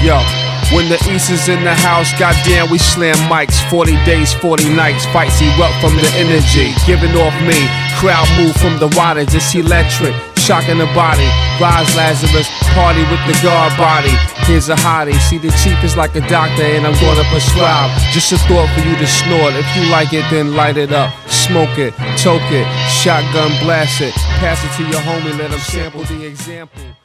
Yo, when the East is in the house, goddamn, we slam mics. 40 days, 40 nights, fights erupt from the energy giving off me. Crowd move from the wattage, it's electric, shocking the body. Rise Lazarus, party with the guard body. Here's a hottie, see the chief is like a doctor and I'm gonna prescribe just a thought for you to snort. If you like it, then light it up, smoke it, toke it, shotgun blast it, pass it to your homie, let him sample the example.